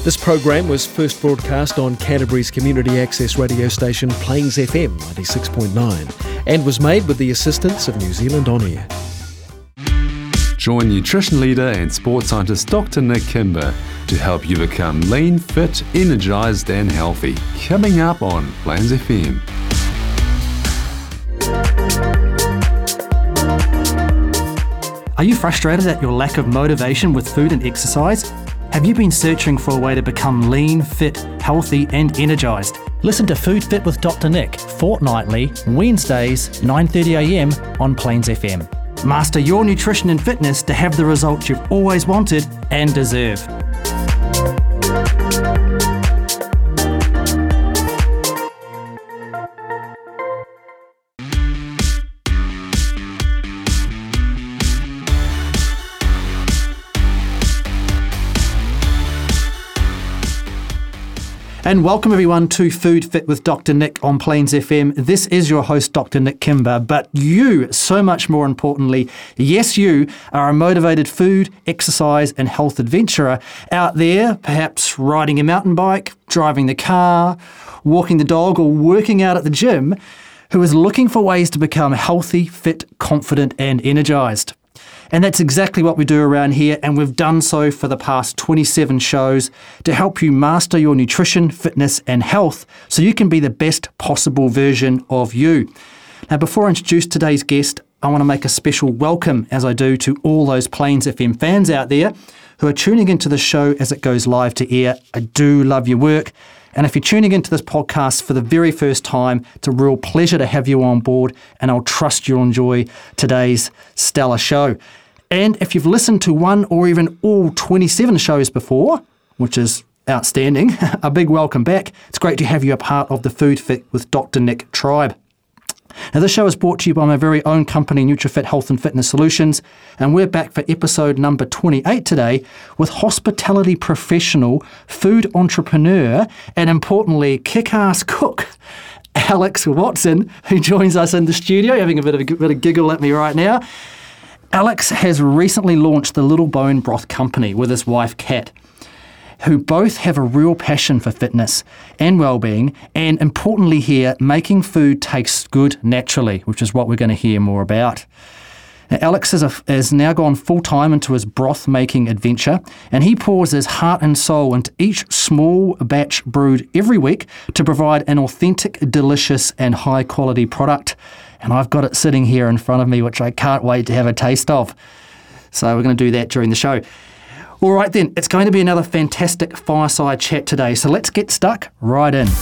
This program was first broadcast on Canterbury's community access radio station Plains FM 96.9 and was made with the assistance of New Zealand On Air. Join nutrition leader and sports scientist Dr. Nick Kimber to help you become lean, fit, energised and healthy. Coming up on Plains FM. Are you frustrated at your lack of motivation with food and exercise? Have you been searching for a way to become lean, fit, healthy and energised? Listen to Food Fit with Dr. Nick fortnightly, Wednesdays, 9:30am on Plains FM. Master your nutrition and fitness to have the results you've always wanted and deserve. And welcome everyone to Food Fit with Dr. Nick on Plains FM. This is your host, Dr. Nick Kimber, but you, so much more importantly, yes, you are a motivated food, exercise and health adventurer out there, perhaps riding a mountain bike, driving the car, walking the dog or working out at the gym, who is looking for ways to become healthy, fit, confident and energised. And that's exactly what we do around here, and we've done so for the past 27 shows to help you master your nutrition, fitness and health so you can be the best possible version of you. Now, before I introduce today's guest, I want to make a special welcome, as I do, to all those Plains FM fans out there who are tuning into the show as it goes live to air. I do love your work. And if you're tuning into this podcast for the very first time, it's a real pleasure to have you on board, and I'll trust you'll enjoy today's stellar show. And if you've listened to one or even all 27 shows before, which is outstanding, a big welcome back. It's great to have you a part of the Food Fit with Dr. Nick tribe. Now, this show is brought to you by my very own company, NutriFit Health and Fitness Solutions, and we're back for episode number 28 today with hospitality professional, food entrepreneur, and importantly, kick-ass cook, Alex Watson, who joins us in the studio, having a bit of giggle at me right now. Alex has recently launched the Little Bone Broth Company with his wife, Kat, who both have a real passion for fitness and well-being, and importantly here, making food taste good naturally, which is what we're going to hear more about. Now, Alex has now gone full-time into his broth-making adventure, and he pours his heart and soul into each small batch brewed every week to provide an authentic, delicious and high-quality product. And I've got it sitting here in front of me, which I can't wait to have a taste of. So we're going to do that during the show. All right then, it's going to be another fantastic fireside chat today. So let's get stuck right in.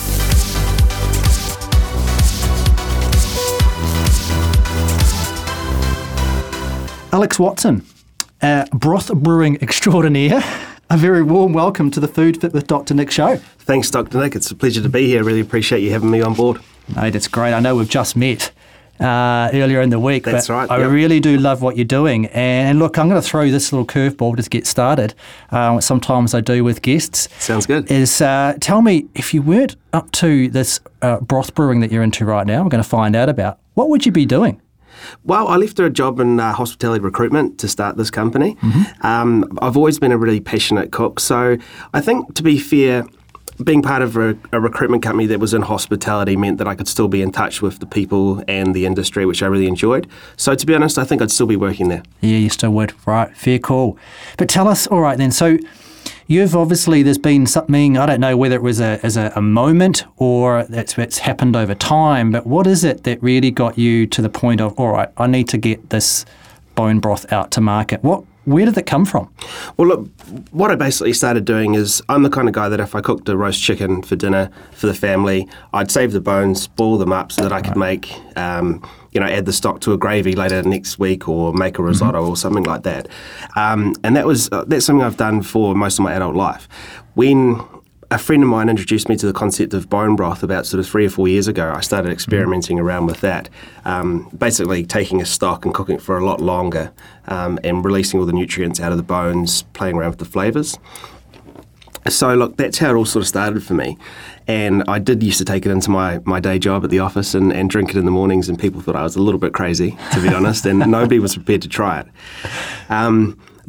Alex Watson, broth brewing extraordinaire. A very warm welcome to the Food Fit with Dr. Nick show. Thanks, Dr. Nick. It's a pleasure to be here. Really appreciate you having me on board. No, that's great. I know we've just met earlier in the week. That's but right. I really do love what you're doing. And look, I'm going to throw this little curveball to get started. What sometimes I do with guests. Sounds good. Is tell me, if you weren't up to this broth brewing that you're into right now, we're going to find out about, what would you be doing? Well, I left a job in hospitality recruitment to start this company. Mm-hmm. I've always been a really passionate cook. So I think, to be fair, being part of a recruitment company that was in hospitality meant that I could still be in touch with the people and the industry, which I really enjoyed. So to be honest, I think I'd still be working there. Yeah, you still would. Right, fair call. But tell us, all right then, so you've obviously, there's been something, I don't know whether it was a moment or it's happened over time, but what is it that really got you to the point of, all right, I need to get this bone broth out to market? Where did it come from? Well, look, what I basically started doing is, I'm the kind of guy that if I cooked a roast chicken for dinner for the family, I'd save the bones, boil them up so that I could make, add the stock to a gravy later next week or make a risotto or something like that. And that's something I've done for most of my adult life. When a friend of mine introduced me to the concept of bone broth about sort of 3 or 4 years ago, I started experimenting around with that, basically taking a stock and cooking it for a lot longer and releasing all the nutrients out of the bones, playing around with the flavours. So look, that's how it all sort of started for me. And I did used to take it into my day job at the office and drink it in the mornings, and people thought I was a little bit crazy, to be honest, and nobody was prepared to try it.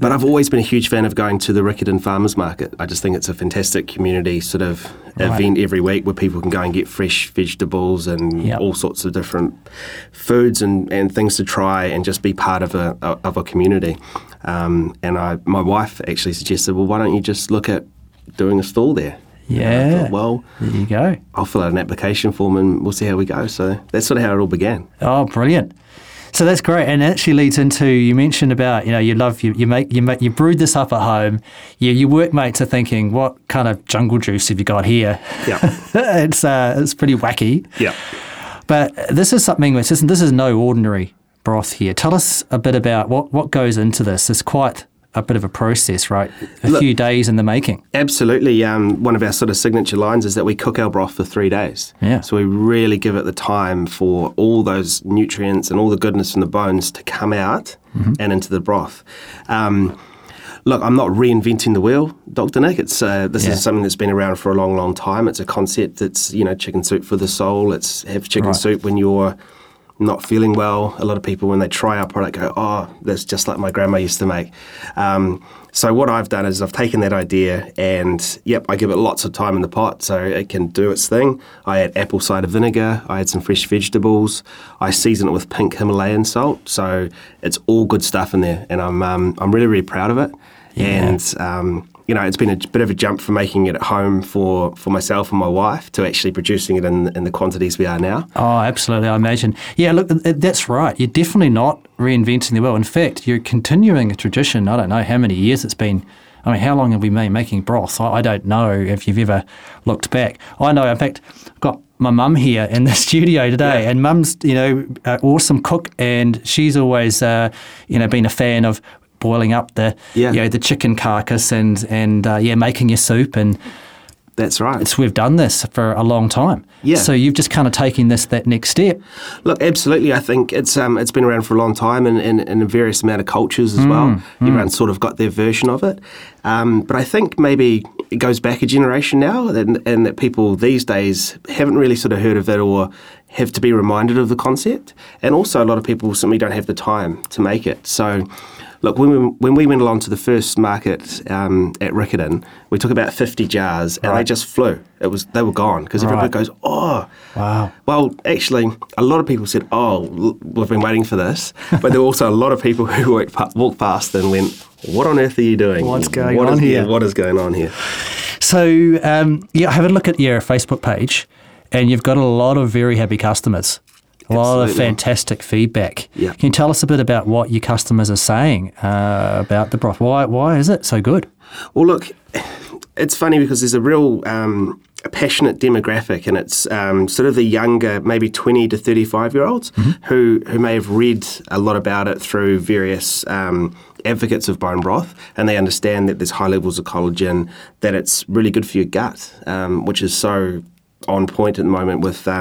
But I've always been a huge fan of going to the Riccarton Farmers Market. I just think it's a fantastic community sort of event every week where people can go and get fresh vegetables and all sorts of different foods and things to try and just be part of a community. And my wife actually suggested, well, why don't you just look at doing a stall there? Yeah. I thought, well, there you go. I'll fill out an application form and we'll see how we go. So that's sort of how it all began. Oh, brilliant. So that's great, and it actually leads into, you mentioned about, you brewed this up at home. Your workmates are thinking, what kind of jungle juice have you got here? Yeah. It's pretty wacky. Yeah. But this is something this is no ordinary broth here. Tell us a bit about what goes into this. It's quite a bit of a process, right? Few days in the making. Absolutely. One of our sort of signature lines is that we cook our broth for 3 days. Yeah. So we really give it the time for all those nutrients and all the goodness from the bones to come out and into the broth. Look, I'm not reinventing the wheel, Dr. Nick. This is something that's been around for a long, long time. It's a concept that's, chicken soup for the soul. It's have chicken soup when you're not feeling well. A lot of people, when they try our product, go, oh, that's just like my grandma used to make. So what I've done is I've taken that idea and, I give it lots of time in the pot so it can do its thing. I add apple cider vinegar. I add some fresh vegetables. I season it with pink Himalayan salt. So it's all good stuff in there. And I'm really, really proud of it. Yeah. And, it's been a bit of a jump from making it at home for myself and my wife to actually producing it in the quantities we are now. Oh, absolutely, I imagine. Yeah, look, that's right. You're definitely not reinventing the wheel. In fact, you're continuing a tradition. I don't know how many years it's been. I mean, how long have we been making broth? I don't know if you've ever looked back. I know, in fact, I've got my mum here in the studio today, and mum's, an awesome cook, and she's always, been a fan of boiling up the chicken carcass and making your soup, and that's right. We've done this for a long time. Yeah. So you've just kind of taken that next step. Look, absolutely. I think it's been around for a long time and in various amount of cultures as well. Everyone's sort of got their version of it. But I think maybe it goes back a generation now, and that people these days haven't really sort of heard of it or have to be reminded of the concept. And also a lot of people simply don't have the time to make it. So look, when we went along to the first market at Riccarton, we took about 50 jars and they just flew. They were gone because everybody goes, oh. Wow. Well, actually, a lot of people said, oh, we've been waiting for this. But there were also a lot of people who walked past and went, what on earth are you doing? What's going on here? What is going on here? So, have a look at your Facebook page and you've got a lot of very happy customers. A lot of fantastic feedback. Yeah. Can you tell us a bit about what your customers are saying about the broth? Why is it so good? Well, look, it's funny because there's a real passionate demographic, and it's sort of the younger, maybe 20 to 35-year-olds who may have read a lot about it through various advocates of bone broth, and they understand that there's high levels of collagen, that it's really good for your gut, which is so on point at the moment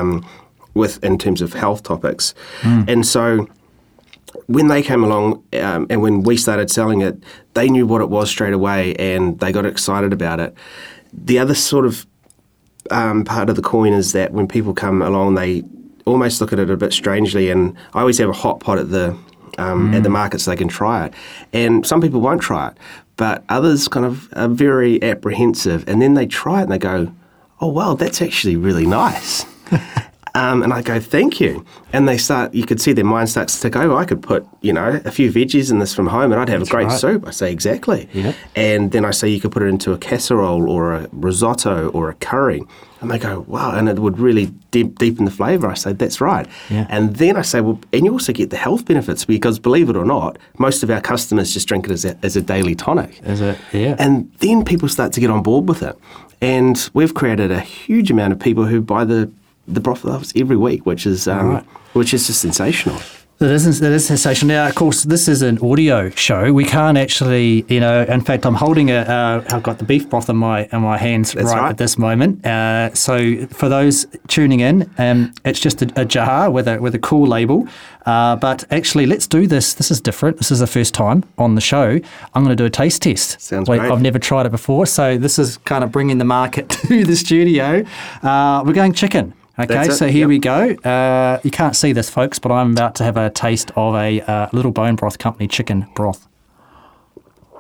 with in terms of health topics. And so when they came along and when we started selling it, they knew what it was straight away and they got excited about it. The other sort of part of the coin is that when people come along, they almost look at it a bit strangely, and I always have a hot pot at the market so they can try it. And some people won't try it, but others kind of are very apprehensive, and then they try it and they go, oh, wow, that's actually really nice. And I go, thank you. And you could see their mind starts to go, I could put, a few veggies in this from home and I'd have a great soup. I say, exactly. Yeah. And then I say, you could put it into a casserole or a risotto or a curry. And they go, wow, and it would really deepen the flavour. I say, that's right. Yeah. And then I say, well, and you also get the health benefits because, believe it or not, most of our customers just drink it as a daily tonic. Is it? Yeah. And then people start to get on board with it. And we've created a huge amount of people who buy the broth with us every week, which is just sensational. It is sensational. Now, of course, this is an audio show. We can't actually, in fact, I'm holding I've got the beef broth in my hands right at this moment. So for those tuning in, it's just a jar with a cool label. But actually, let's do this. This is different. This is the first time on the show. I'm going to do a taste test. Sounds great. I've never tried it before, so this is kind of bringing the market to the studio. We're going chicken. Okay, so here we go. You can't see this, folks, but I'm about to have a taste of a Little Bone Broth Company chicken broth.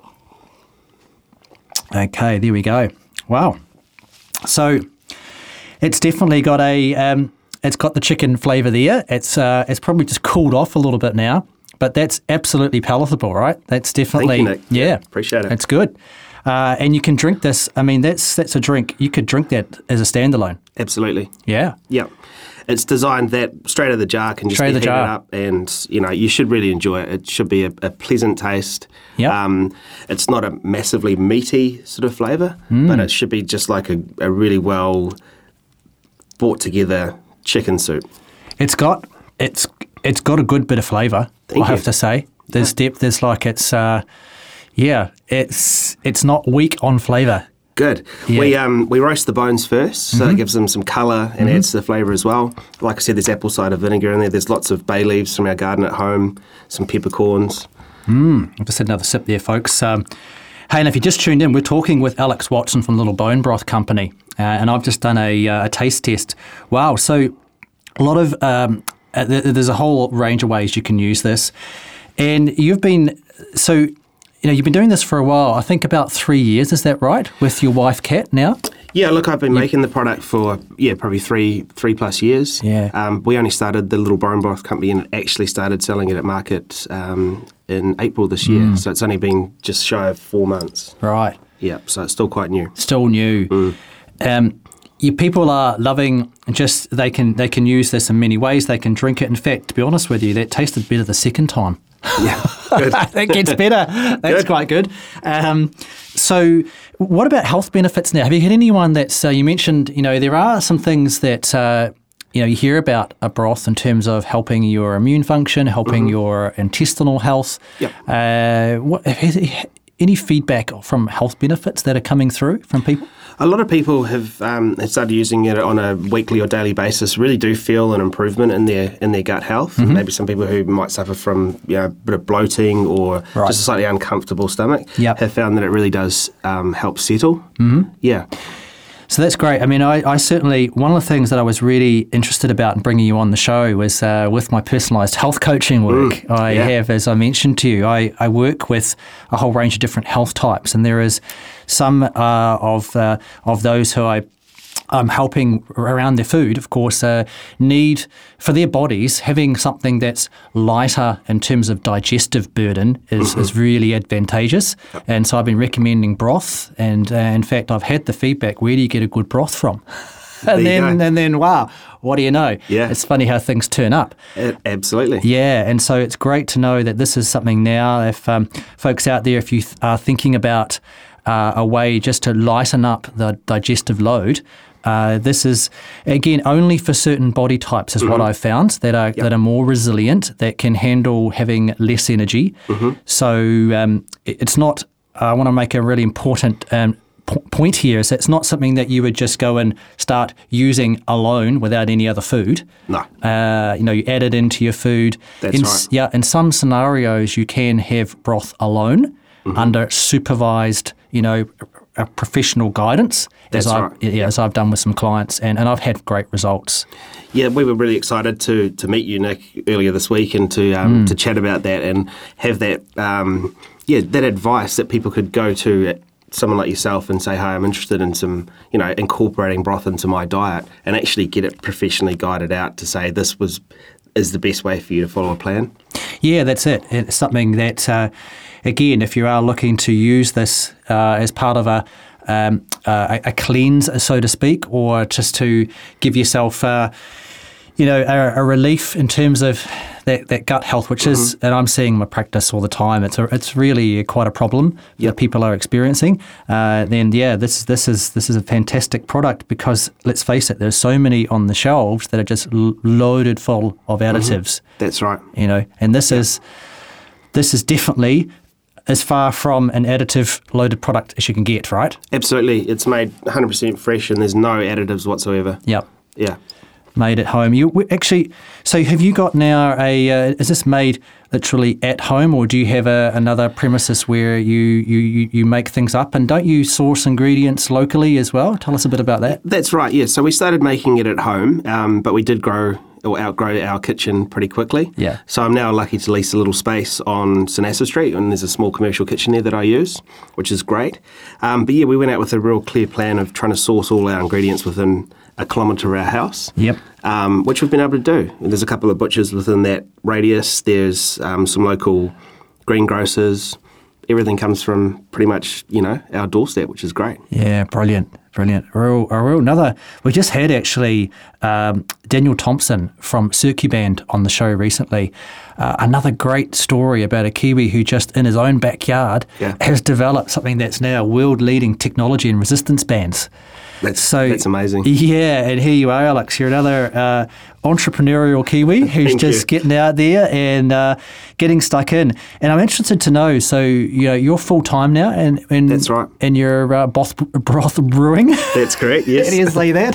Okay, there we go. Wow. So it's definitely got it's got the chicken flavour there. It's probably just cooled off a little bit now, but that's absolutely palatable, right? That's definitely, Thank you, Nick. Appreciate it. It's good. And you can drink this. I mean, that's a drink. You could drink that as a standalone. Absolutely. Yeah. Yep. It's designed that straight out of the jar can just Straight out be of the heated jar. up, and you should really enjoy it. It should be a pleasant taste. Yep. It's not a massively meaty sort of flavour, but it should be just like a really well brought together chicken soup. It's got a good bit of flavour. Thank I have you. to say, there's depth. There's like it's not weak on flavour. Good. Yeah. We roast the bones first, so it gives them some colour and adds to the flavour as well. Like I said, there's apple cider vinegar in there. There's lots of bay leaves from our garden at home, some peppercorns. I've just had another sip there, folks. Hey, and if you just tuned in, we're talking with Alex Watson from Little Bone Broth Company, and I've just done a taste test. Wow, so a lot of there's a whole range of ways you can use this, and you've been doing this for a while. I think about 3 years. Is that right? With your wife, Kat, now? Yeah, look, I've been making the product for probably three plus years. Yeah. We only started the Little Bone Broth Company and actually started selling it at market in April this year. So it's only been just shy of 4 months. Right. Yeah, so it's still quite new. Still new. Your people are loving they can use this in many ways. They can drink it. In fact, to be honest with you, that tasted better the second time. Yeah, good. That gets better. That's quite good. So what about health benefits now? Have you had anyone that's, you mentioned, there are some things that, you hear about a broth in terms of helping your immune function, helping your intestinal health. Yep. Any feedback from health benefits that are coming through from people? A lot of people have started using it on a weekly or daily basis. Really do feel an improvement in their gut health. Maybe some people who might suffer from a bit of bloating or just a slightly uncomfortable stomach have found that it really does help settle. Yeah. So that's great. I mean, I certainly, one of the things that I was really interested about in bringing you on the show was with my personalised health coaching work. I have, as I mentioned to you, I work with a whole range of different health types, and there is some of those who I'm helping around their food, of course, need for their bodies, having something that's lighter in terms of digestive burden is really advantageous. And so I've been recommending broth, and in fact, I've had the feedback, where do you get a good broth from? And then, wow, what do you know? Yeah. It's funny how things turn up. Absolutely. Yeah, and so it's great to know that this is something now. If folks out there, if you are thinking about a way just to lighten up the digestive load, this is, again, only for certain body types is what I've found that are more resilient, that can handle having less energy. So it's not, I want to make a really important point here, is that it's not something that you would just go and start using alone without any other food. No. You add it into your food. That's right. Yeah, in some scenarios you can have broth alone under supervised, a professional guidance, That's right. as I've done with some clients, and I've had great results. Yeah, we were really excited to meet you, Nick, earlier this week and to chat about that and have that that advice that people could go to someone like yourself and say, hey, I'm interested in some, incorporating broth into my diet, and actually get it professionally guided out to say this is the best way for you to follow a plan. Yeah, that's it. It's something that, again, if you are looking to use this as part of a cleanse, so to speak, or just to give yourself, a relief in terms of that gut health, which is, and I'm seeing my practice all the time. It's really quite a problem that people are experiencing. This is a fantastic product, because let's face it, there's so many on the shelves that are just loaded full of additives. That's right. And this is definitely as far from an additive loaded product as you can get, right? Absolutely. It's made 100% fresh and there's no additives whatsoever. Yep. Yeah. Made at home. So have you got now is this made literally at home, or do you have another premises where you make things up, and don't you source ingredients locally as well? Tell us a bit about that. That's right, yeah. So we started making it at home, but we did grow or outgrow our kitchen pretty quickly. Yeah. So I'm now lucky to lease a little space on St Asaph Street, and there's a small commercial kitchen there that I use, which is great. But yeah, we went out with a real clear plan of trying to source all our ingredients within a kilometre of our house. Yep. Which we've been able to do. There's a couple of butchers within that radius. There's some local greengrocers. Everything comes from pretty much, our doorstep, which is great. Yeah, brilliant. We just had actually Daniel Thompson from Circuband on the show recently. Another great story about a Kiwi who just in his own backyard has developed something that's now world-leading technology in resistance bands. That's amazing. Yeah, and here you are, Alex. You're another entrepreneurial Kiwi who's just getting out there and getting stuck in. And I'm interested to know, so you're full-time now and that's right. And you're broth brewing? That's correct, yes. Can you say that?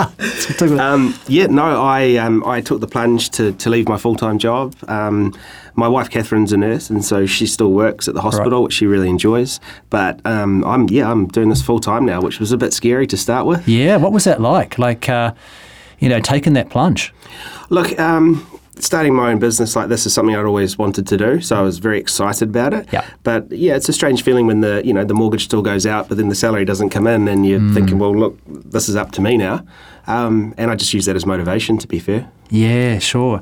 I took the plunge to leave my full-time job. My wife Catherine's a nurse, and so she still works at the hospital, which she really enjoys. But I'm doing this full-time now, which was a bit scary to start with. Yeah, what was that like? Like, taking that plunge? Look, starting my own business like this is something I'd always wanted to do, so I was very excited about it. Yeah. But yeah, it's a strange feeling when the mortgage still goes out, but then the salary doesn't come in, and you're thinking, well, look, this is up to me now. And I just use that as motivation, to be fair. Yeah, sure.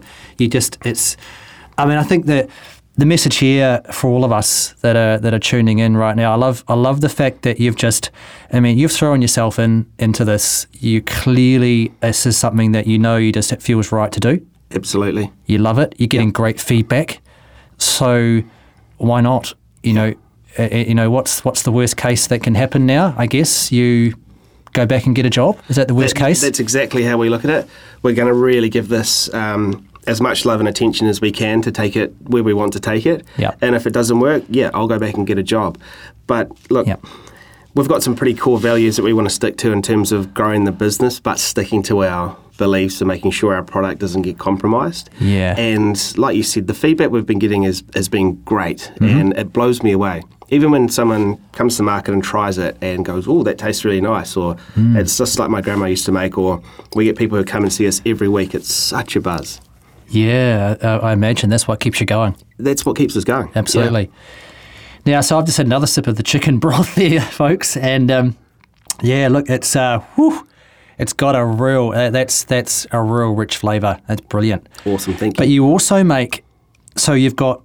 I think that the message here for all of us that are tuning in right now, I love the fact that you've thrown yourself into this. You clearly, this is something that it feels right to do. Absolutely. You love it. You're getting great feedback. So why not? What's the worst case that can happen now? I guess you go back and get a job. Is that the worst case? That's exactly how we look at it. We're going to really give this as much love and attention as we can to take it where we want to take it. Yep. And if it doesn't work, I'll go back and get a job. But look, we've got some pretty core values that we want to stick to in terms of growing the business, but sticking to our beliefs and making sure our product doesn't get compromised. Yeah. And like you said, the feedback we've been getting has been great, and it blows me away. Even when someone comes to the market and tries it and goes, oh, that tastes really nice, or it's just like my grandma used to make, or we get people who come and see us every week. It's such a buzz. Yeah, I imagine that's what keeps you going. That's what keeps us going. Absolutely. Yeah. Now, so I've just had another sip of the chicken broth there, folks, and look, it's got a real that's a real rich flavour. That's brilliant. Awesome, thank you. But you also make, so we've got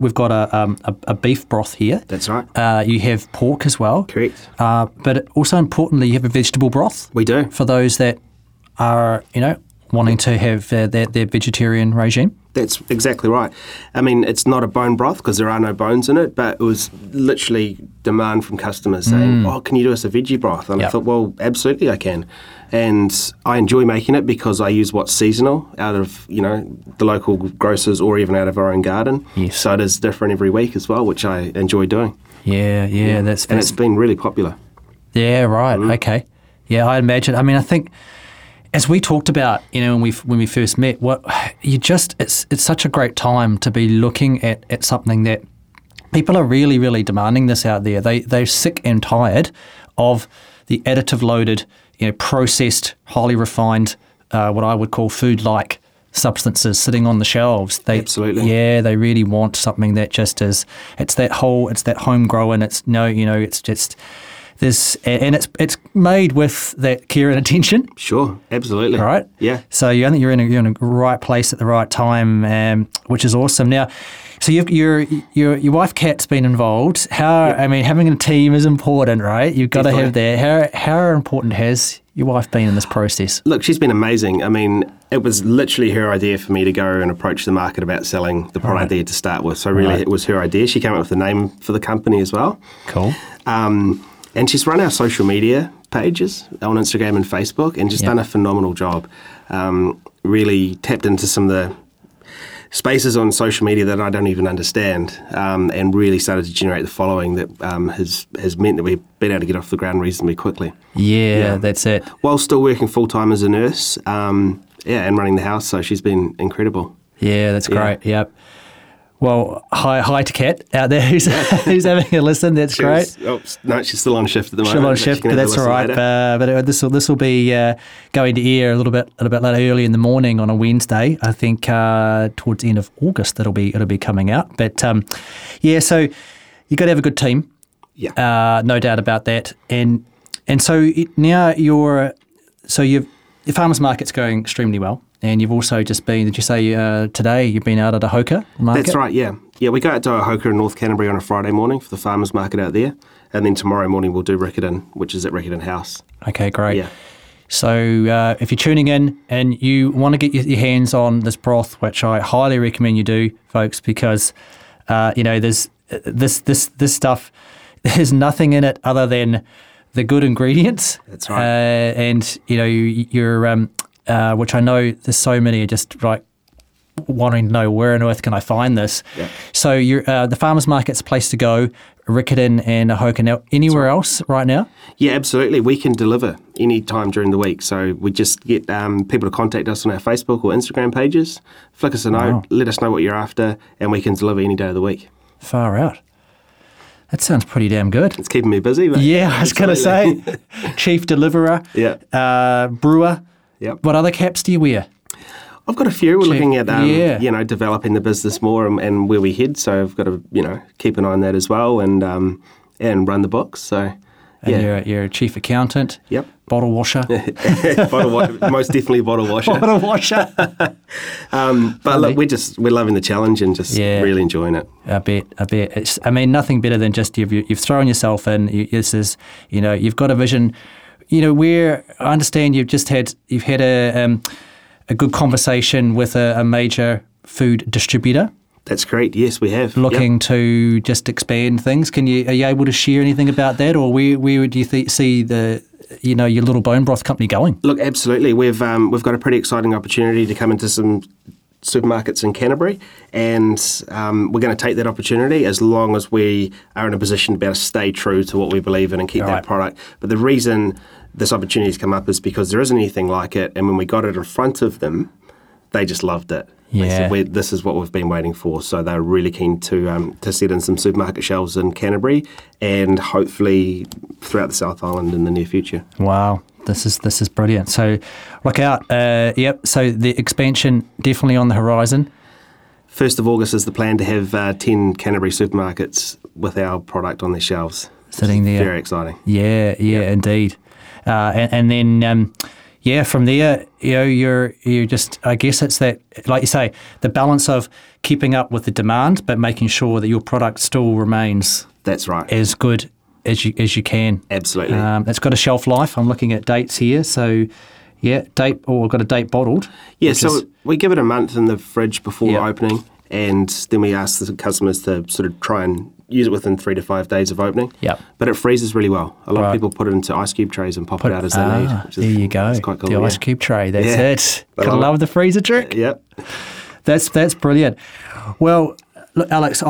a beef broth here. That's right. You have pork as well. Correct. But also importantly, you have a vegetable broth. We do. For those that are wanting to have their vegetarian regime. That's exactly right. I mean, it's not a bone broth because there are no bones in it, but it was literally demand from customers saying, oh, can you do us a veggie broth? And I thought, well, absolutely I can. And I enjoy making it because I use what's seasonal out of, the local grocers or even out of our own garden. Yes. So it is different every week as well, which I enjoy doing. Yeah. And it's been really popular. Yeah, right. Okay. Yeah, I imagine. I mean, I think as we talked about, when we first met, it's such a great time to be looking at something that people are really, really demanding this out there. They're sick and tired of the additive loaded, processed, highly refined, what I would call food-like substances sitting on the shelves. Absolutely. Yeah, they really want something that just is. It's that homegrown. It's just. And it's made with that care and attention. Sure, absolutely. All right. Yeah. So you're in a right place at the right time, which is awesome. Now, so your wife Kat's been involved. Having a team is important, right? You've got Definitely. to have that. How important has your wife been in this process? Look, she's been amazing. I mean, it was literally her idea for me to go and approach the market about selling the product there to start with. So really, it was her idea. She came up with the name for the company as well. Cool. And she's run our social media pages on Instagram and Facebook and just done a phenomenal job. Really tapped into some of the spaces on social media that I don't even understand, and really started to generate the following that has meant that we've been able to get off the ground reasonably quickly. Yeah, that's it. While still working full-time as a nurse, and running the house, so she's been incredible. Yeah, that's great. Yep. Well, hi to Kat out there who's having a listen. That's great. No, she's still on shift at the moment. Still on shift, but that's all right. But this will be going to air a little bit early in the morning on a Wednesday. I think towards the end of August it'll be coming out. But so you got to have a good team. Yeah, no doubt about that. And so now your farmers market's going extremely well. And you've also just been, did you say today you've been out at a Hoka market? That's right, yeah. Yeah, we go out to a Hoka in North Canterbury on a Friday morning for the farmers market out there. And then tomorrow morning we'll do Riccarton, which is at Riccarton House. Okay, great. Yeah. So if you're tuning in and you want to get your hands on this broth, which I highly recommend you do, folks, because, there's this stuff, there's nothing in it other than the good ingredients. That's right. And, you're... which I know there's so many are just like wanting to know where on earth can I find this. Yeah. So the farmers market's a place to go, Riccarton and Hoka. Now, anywhere else right now? Yeah, absolutely. We can deliver any time during the week. So we just get people to contact us on our Facebook or Instagram pages, flick us a note, let us know what you're after, and we can deliver any day of the week. Far out. That sounds pretty damn good. It's keeping me busy. But yeah, I was going to say, chief deliverer, brewer. Yep. What other caps do you wear? I've got a few. We're looking at developing the business more and where we head. So I've got to keep an eye on that as well and run the books. So and you're a chief accountant. Yep. Bottle washer. Most definitely bottle washer. Bottle washer. But look, we're loving the challenge and just really enjoying it. I bet. It's, nothing better than just you've thrown yourself in. You've got a vision. Where I understand you've had a good conversation with a major food distributor. That's correct. Yes, we have. Looking to just expand things. Are you able to share anything about that, or where would you see your little bone broth company going? Look, absolutely. We've got a pretty exciting opportunity to come into some supermarkets in Canterbury, and we're going to take that opportunity as long as we are in a position to be able to stay true to what we believe in and keep that product. But the reason this opportunity has come up is because there isn't anything like it, and when we got it in front of them, they just loved it. Yeah. They said, this is what we've been waiting for. So they're really keen to set in some supermarket shelves in Canterbury and hopefully throughout the South Island in the near future. Wow. This is brilliant. So look out. So the expansion definitely on the horizon. 1st of August is the plan to have 10 Canterbury supermarkets with our product on their shelves. Sitting there. Very exciting. Yeah, indeed. And then from there, you're just, I guess it's that, like you say, the balance of keeping up with the demand, but making sure that your product still remains. That's right. As good as you can. Absolutely. It's got a shelf life. I'm looking at dates here. So, I've got a date bottled. Yeah, so we give it a month in the fridge before opening, and then we ask the customers to sort of try and use it within 3 to 5 days of opening. Yep. But it freezes really well. A lot of people put it into ice cube trays and pop it out as they need. There you go. It's quite cool. The ice cube tray. That's it. Gotta love the freezer trick. Yep. That's brilliant. Well, look, Alex,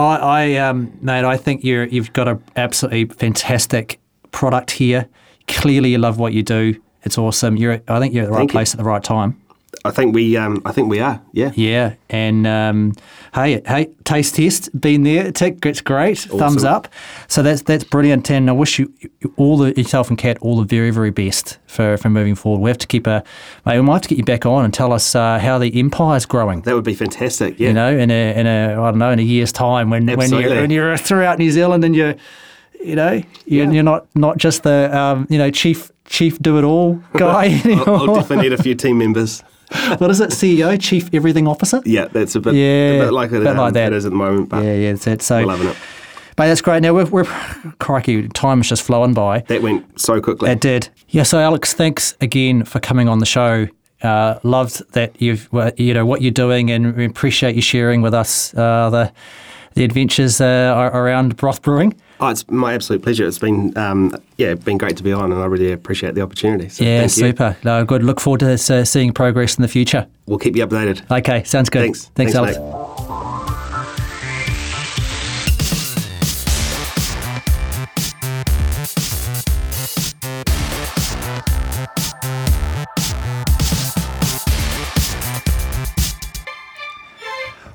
I think you've got an absolutely fantastic product here. Clearly, you love what you do. It's awesome. I think you're at the right place at the right time. I think we are. Yeah. Yeah. And hey, taste test, been there. It's great. Awesome. Thumbs up. So that's brilliant. And I wish yourself and Kat all the very, very best for moving forward. We have to we might have to get you back on and tell us how the empire's growing. That would be fantastic. Yeah. In a year's time when you're throughout New Zealand and you're not just the chief do it all guy. I'll definitely need a few team members. What is it? CEO, Chief Everything Officer? Yeah, that's a bit like it. Like that. It is at the moment. But that's it. So we're loving it. But that's great. Now we're crikey, time's just flowing by. That went so quickly. It did. Yeah. So Alex, thanks again for coming on the show. Loved that what you're doing, and we appreciate you sharing with us the adventures around broth brewing. Oh, it's my absolute pleasure. It's been been great to be on, and I really appreciate the opportunity. So yeah, thank super. You. No, good. Look forward to seeing progress in the future. We'll keep you updated. Okay, sounds good. Thanks, Alex. Mate.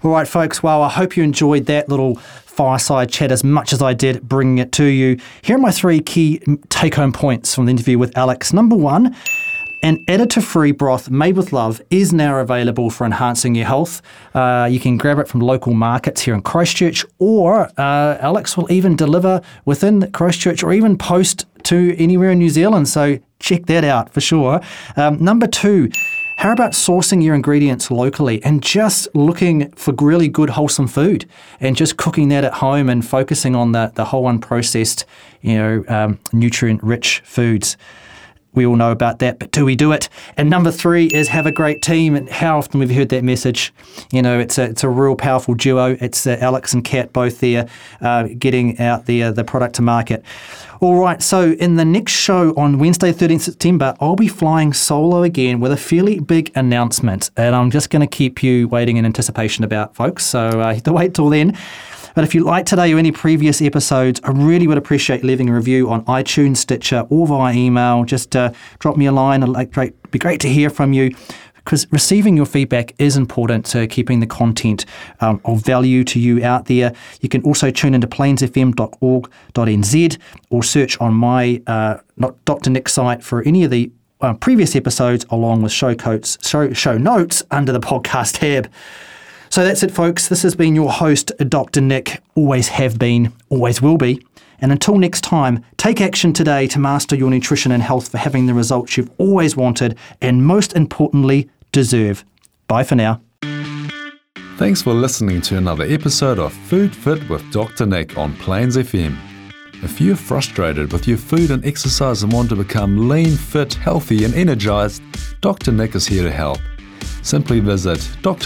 All right, folks, well, I hope you enjoyed that little fireside chat as much as I did bringing it to you. Here are my 3 key take-home points from the interview with Alex. Number 1, an additive-free broth made with love is now available for enhancing your health. You can grab it from local markets here in Christchurch, or Alex will even deliver within Christchurch or even post to anywhere in New Zealand. So check that out for sure. Number 2, how about sourcing your ingredients locally and just looking for really good, wholesome food and just cooking that at home and focusing on the whole unprocessed, nutrient-rich foods. We all know about that, but do we do it? And number 3 is have a great team. And how often we've heard that message? It's a real powerful duo. It's Alex and Kat both there getting out the product to market. All right, so in the next show on Wednesday, 13th September, I'll be flying solo again with a fairly big announcement, and I'm just going to keep you waiting in anticipation about, folks, so you have to wait till then. But if you like today or any previous episodes, I really would appreciate leaving a review on iTunes, Stitcher, or via email. Just drop me a line. It'd be great to hear from you, because receiving your feedback is important to keeping the content of value to you out there. You can also tune into plainsfm.org.nz or search on my Dr. Nick site for any of the previous episodes, along with show notes under the podcast tab. So that's it, folks. This has been your host, Dr. Nick. Always have been, always will be. And until next time, take action today to master your nutrition and health for having the results you've always wanted and, most importantly, deserve. Bye for now. Thanks for listening to another episode of Food Fit with Dr. Nick on Plains FM. If you're frustrated with your food and exercise and want to become lean, fit, healthy and energized, Dr. Nick is here to help. Simply visit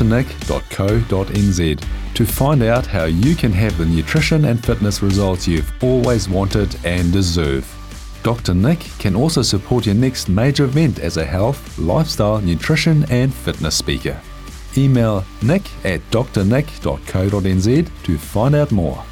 drnick.co.nz to find out how you can have the nutrition and fitness results you've always wanted and deserve. Dr. Nick can also support your next major event as a health, lifestyle, nutrition and fitness speaker. Email nick@drnick.co.nz to find out more.